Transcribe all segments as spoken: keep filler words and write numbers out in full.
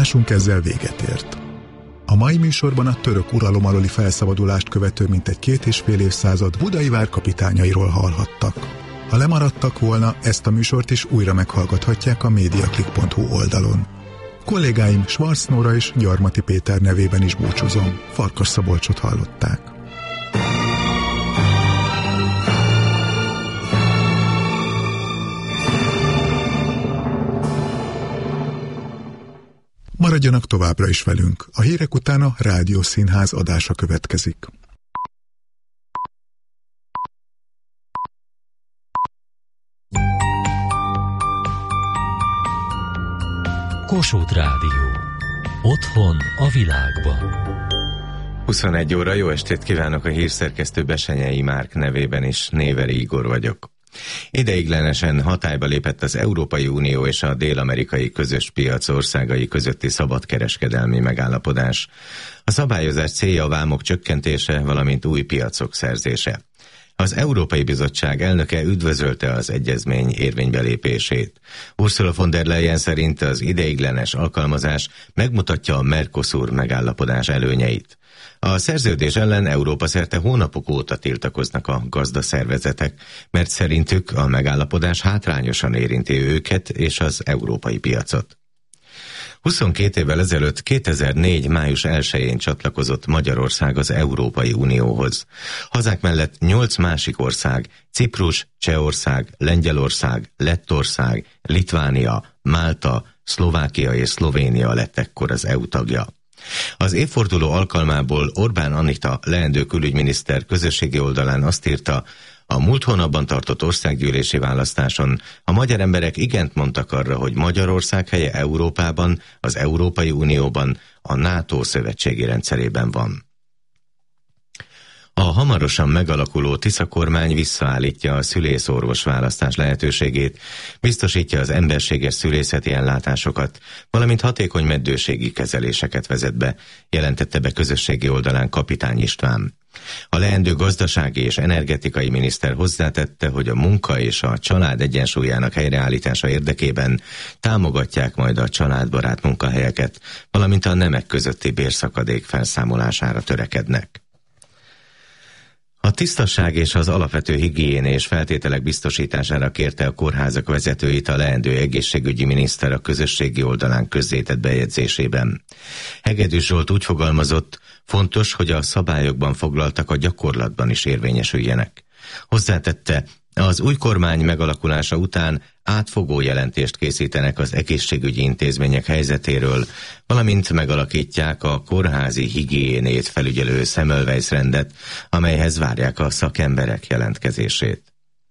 Adásunk ezzel véget ért. A mai műsorban a török uralom alóli felszabadulást követő mintegy két és fél évszázad budai vár kapitányairól hallhattak. Ha lemaradtak volna, ezt a műsort is újra meghallgathatják a mediaclick pont hu oldalon. Kollégáim Schwarz Nóra és Gyarmati Péter nevében is búcsúzom. Farkas Szabolcsot hallották. Maradjanak továbbra is velünk. A hírek után a Rádiószínház adása következik. Kossuth Rádió. Otthon a világban. huszonegy óra, jó estét kívánok, a hírszerkesztő Besenyei Márk nevében is, Néveri Igor vagyok. Ideiglenesen hatályba lépett az Európai Unió és a dél-amerikai közös piac országai közötti szabadkereskedelmi megállapodás. A szabályozás célja a vámok csökkentése, valamint új piacok szerzése. Az Európai Bizottság elnöke üdvözölte az egyezmény érvénybelépését. Ursula von der Leyen szerint az ideiglenes alkalmazás megmutatja a Mercosur megállapodás előnyeit. A szerződés ellen Európa szerte hónapok óta tiltakoznak a gazdaszervezetek, mert szerintük a megállapodás hátrányosan érinti őket és az európai piacot. huszonkét évvel ezelőtt, kétezer-négy. május elsején csatlakozott Magyarország az Európai Unióhoz. Hazák mellett nyolc másik ország, Ciprus, Csehország, Lengyelország, Lettország, Litvánia, Málta, Szlovákia és Szlovénia lett ekkor az é u tagja. Az évforduló alkalmából Orbán Anita leendő külügyminiszter közösségi oldalán azt írta, a múlt hónapban tartott országgyűlési választáson a magyar emberek igent mondtak arra, hogy Magyarország helye Európában, az Európai Unióban, a NATO szövetségi rendszerében van. A hamarosan megalakuló Tisza kormány visszaállítja a szülészorvos választás lehetőségét, biztosítja az emberséges szülészeti ellátásokat, valamint hatékony meddőségi kezeléseket vezet be, jelentette be közösségi oldalán Kapitány István. A leendő gazdasági és energetikai miniszter hozzátette, hogy a munka és a család egyensúlyának helyreállítása érdekében támogatják majd a családbarát munkahelyeket, valamint a nemek közötti bérszakadék felszámolására törekednek. A tisztaság és az alapvető higiénés feltételek biztosítására kérte a kórházak vezetőit a leendő egészségügyi miniszter a közösségi oldalán közzétett bejegyzésében. Hegedűs Zsolt úgy fogalmazott, fontos, hogy a szabályokban foglaltak a gyakorlatban is érvényesüljenek. Hozzátette, az új kormány megalakulása után átfogó jelentést készítenek az egészségügyi intézmények helyzetéről, valamint megalakítják a kórházi higiénét felügyelő Semmelweis rendet, amelyhez várják a szakemberek jelentkezését.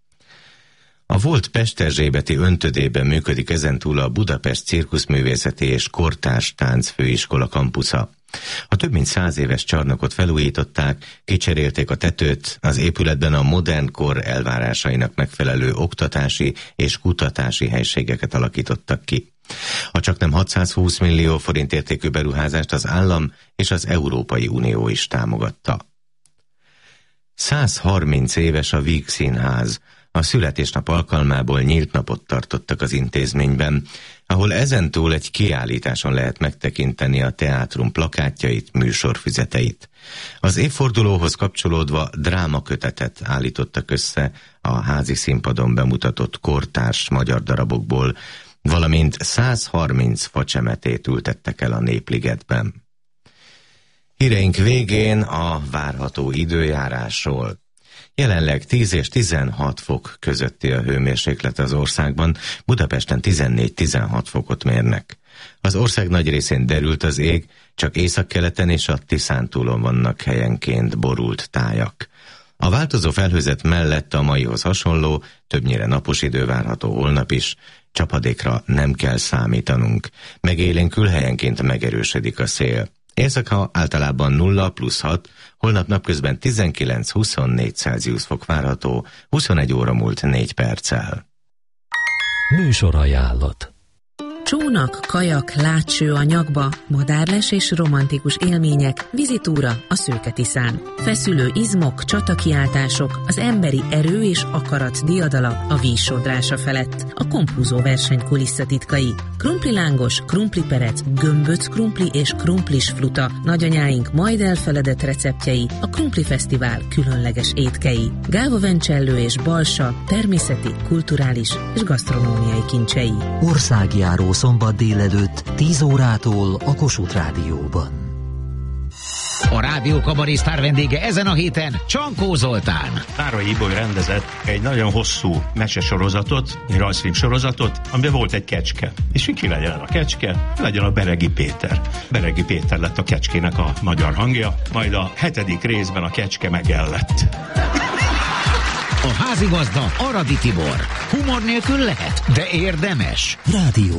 A volt Pesterzsébeti öntödében működik ezentúl a Budapest Cirkuszművészeti és Kortárs Táncfőiskola kampusza. A több mint száz éves csarnokot felújították, kicserélték a tetőt, az épületben a modern kor elvárásainak megfelelő oktatási és kutatási helységeket alakítottak ki. A csaknem hatszázhúsz millió forint értékű beruházást az állam és az Európai Unió is támogatta. száz harminc éves a Víg Színház. A születésnap alkalmából nyílt napot tartottak az intézményben, ahol ezentúl egy kiállításon lehet megtekinteni a teátrum plakátjait, műsorfüzeteit. Az évfordulóhoz kapcsolódva drámakötetet állítottak össze a házi színpadon bemutatott kortárs magyar darabokból, valamint száz harminc facsemetét ültettek el a Népligetben. Híreink végén a várható időjárásról. Jelenleg tíz és tizenhat fok közötti a hőmérséklet az országban, Budapesten tizennégy-tizenhat fokot mérnek. Az ország nagy részén derült az ég, csak északkeleten és a Tiszántúlon vannak helyenként borult tájak. A változó felhőzet mellett a maihoz hasonló, többnyire napos idő várható holnap is, csapadékra nem kell számítanunk. Megélénkül helyenként megerősödik a szél. Éjszaka általában nulla plusz hat, holnap napközben tizenkilenc-huszonnégy Celsius fok várható, huszonegy óra múlt négy perccel. Műsorajánlat. Csónak, kajak, látső a nyakba, madárles és romantikus élmények, vizitúra a Szőke-Tiszán. Feszülő izmok, csatakiáltások, az emberi erő és akarat diadala a vízsodrása felett. A kompúzó verseny kulisszatitkai. Krumplilángos, krumpliperec, gömböc krumpli és krumplis fluta, nagyanyáink majd elfeledett receptjei, a Krumpli Fesztivál különleges étkei. Gáva Vencsellő és Balsa természeti, kulturális és gasztronómiai kincsei. Országjáró szombat délelőtt tíz órától a Kossuth Rádióban. A Rádió Kabaré sztár vendége ezen a héten Csankó Zoltán. Tárai Iboly rendezett egy nagyon hosszú mesesorozatot, egy rajzfilm sorozatot, amiben volt egy kecske. És ki legyen a kecske? Legyen a Beregi Péter. Beregi Péter lett a kecskének a magyar hangja, majd a hetedik részben a kecske megellett. A házigazda Aradi Tibor. Humor nélkül lehet, de érdemes. Rádió